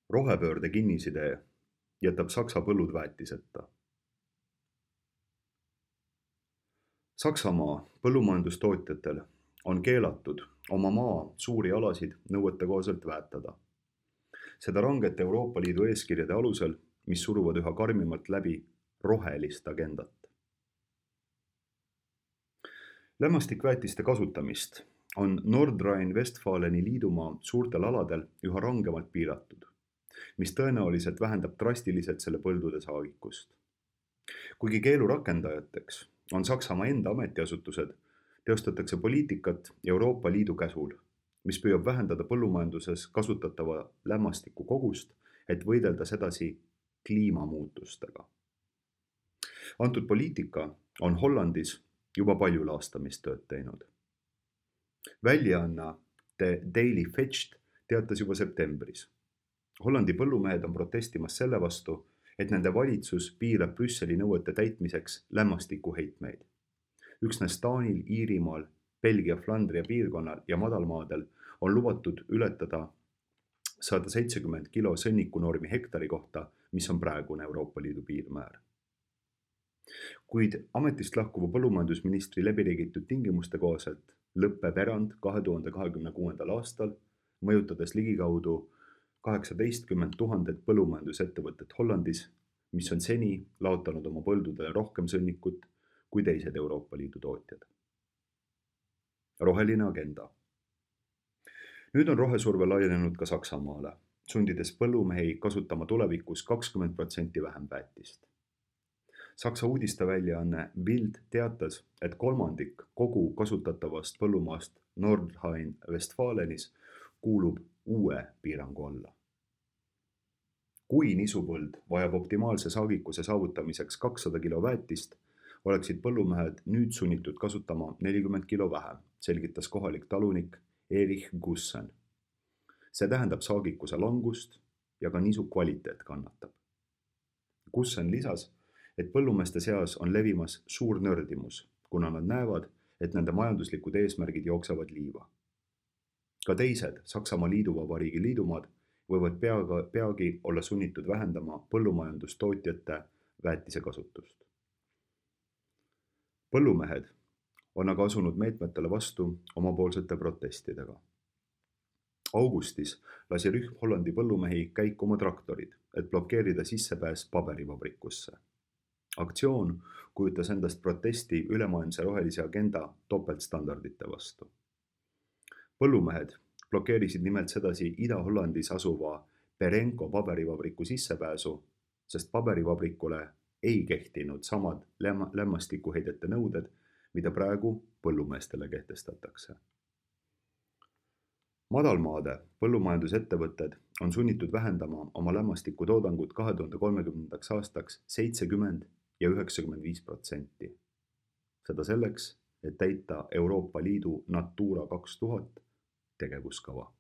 Rohepöörde kinnisidee jätab Saksa põllud väetiseta. Saksamaa põllumajandustootjatel on keelatud oma maa suuri alasid nõuetekohaselt väetada. Seda rangete Euroopa Liidu eeskirjade alusel, mis suruvad üha karmimalt läbi rohelist agendat. Lämmastikväetiste kasutamist on Nordrhein-Westfaleni liidumaa suurtel aladel üha rangemalt piiratud, mis tõenäoliselt vähendab drastiliselt selle põldude saagikust. Kuigi keelu rakendajateks on Saksamaa enda ametiasutused, teostatakse poliitikat Euroopa Liidu käsul, mis püüab vähendada põllumajanduses kasutatava lämmastiku kogust, et võidelda sedasi kliimamuutustega. Antud poliitika on Hollandis juba palju laastamistööd teinud. Väljaanne The Daily Fetch teatas juba septembris. Hollandi põllumehed on protestimas selle vastu, et nende valitsus piirab Brüsseli nõuete täitmiseks lämmastikuheitmeid. Üksnes Taanil, Iirimaal, Belgia, Flandria piirkonnal ja madalmaadel on lubatud ületada 170 kilo sõnnikunormi hektari kohta, mis on praegune Euroopa Liidu piirmäär. Kuid ametist lahkuva põllumajandusministri läbiregitud tingimuste kohaselt lõpeb erand 2026. aastal, mõjutades ligikaudu 18 000 põllumajandusettevõtet Hollandis, mis on seni laotanud oma põldudele rohkem sõnnikut kui teised Euroopa Liidu tootjad. Roheline agenda. Nüüd on rohesurve laienenud ka Saksamaale, sundides põllumehi kasutama tulevikus 20% vähem väetist. Saksa uudisteväljaanne Bild teatas, et kolmandik kogu kasutatavast põllumaast Nordrhein-Westfalenis kuulub uue piirangu alla. Kui nisupõld vajab optimaalse saagikuse saavutamiseks 200 kilo väetist, oleksid põllumehed nüüd sunnitud kasutama 40 kilo vähem, selgitas kohalik talunik Erich Gussen. See tähendab saagikuse langust ja ka nisu kvaliteet kannatab. Gussen lisas, et põllumeeste seas on levimas suur nördimus, kuna nad näevad, et nende majanduslikud eesmärgid jooksevad liiva. Ka teised Saksamaa Liiduvabariigi liidumaad võivad peagi olla sunnitud vähendama põllumajandustootjate väetise kasutust. Põllumehed on aga asunud meetmetele vastu omapoolsete protestidega. Augustis lasi rühm Hollandi põllumehi käiku oma traktorid, et blokeerida sissepääs paberivabrikusse. Aktsioon kujutas endast protesti ülemaailmse rohelise agenda topeltstandardite vastu. Põllumehed blokeerisid nimelt sedasi Ida-Hollandis asuva Perenco paberivabriku sissepääsu, sest paberivabrikule ei kehtinud samad lämmastikuheidete nõuded, mida praegu põllumeestele kehtestatakse. Madalmaade põllumajandusettevõtted on sunnitud vähendama oma lämmastikutoodangut 2030. aastaks 70 ja 95%. Seda selleks, et täita Euroopa Liidu Natura 2000 tegevuskava.